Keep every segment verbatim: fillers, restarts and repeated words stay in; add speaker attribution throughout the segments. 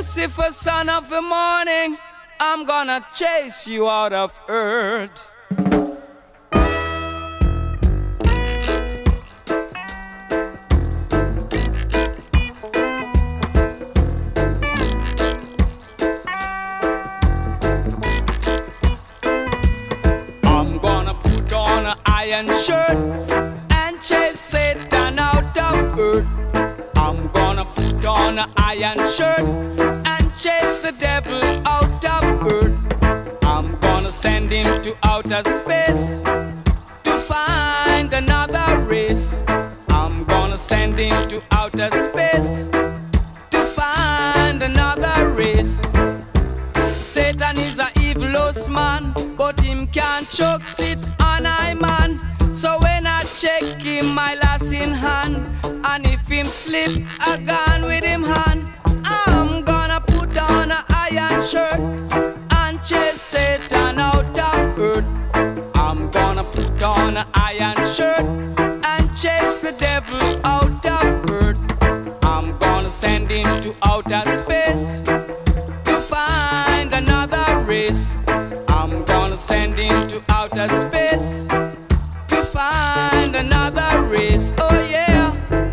Speaker 1: Lucifer, son of the morning, I'm gonna chase you out of earth. I'm gonna put on an iron shirt and chase Satan out of earth. I'm gonna put on an iron shirt and chase the devil out of earth. I'm gonna send him to outer space to find another race. I'm gonna send him to outer space to find another race. Satan is a evilous man, but him can't choke sit on I man. So when I check him, my lass in hand, and if him slip, I gone with him hand. I'm gonna put on an iron shirt and chase Satan out of earth. I'm gonna put on an iron shirt and chase the devil out of earth. I'm gonna send him to outer space to find another race. I'm gonna send him to outer space to find another race. Oh yeah.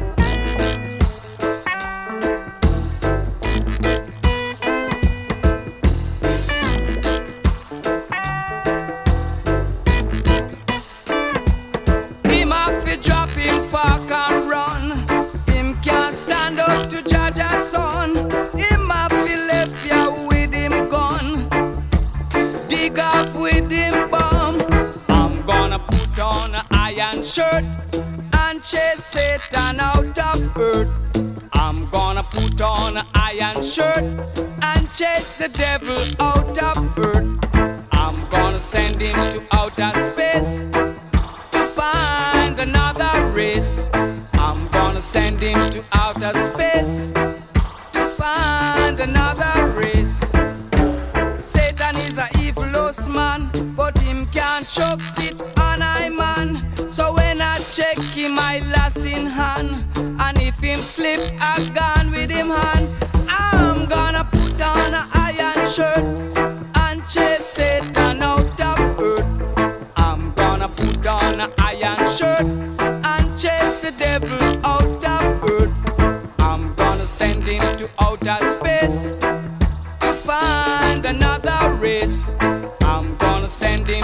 Speaker 1: Him have to drop him fork and run. Him can't stand up to Jaja's son. Him have to left ya with him gun, dig off with him bomb. I'm gonna put on an iron shirt and chase Satan out of earth. I'm gonna put on an iron shirt and chase the devil out of earth. I'm gonna send him to outer space to find another race. I'm gonna send him to outer space to find another race. Satan is a evilous man, but him can't choke sit on I man. So when I check him, I lass in hand, and if him slip, I gone with him hand. I'm gonna put on an iron shirt and chase Satan out of earth. I'm gonna put on an iron shirt and chase the devil out of earth. I'm gonna send him to outer space to find another race. I'm gonna send him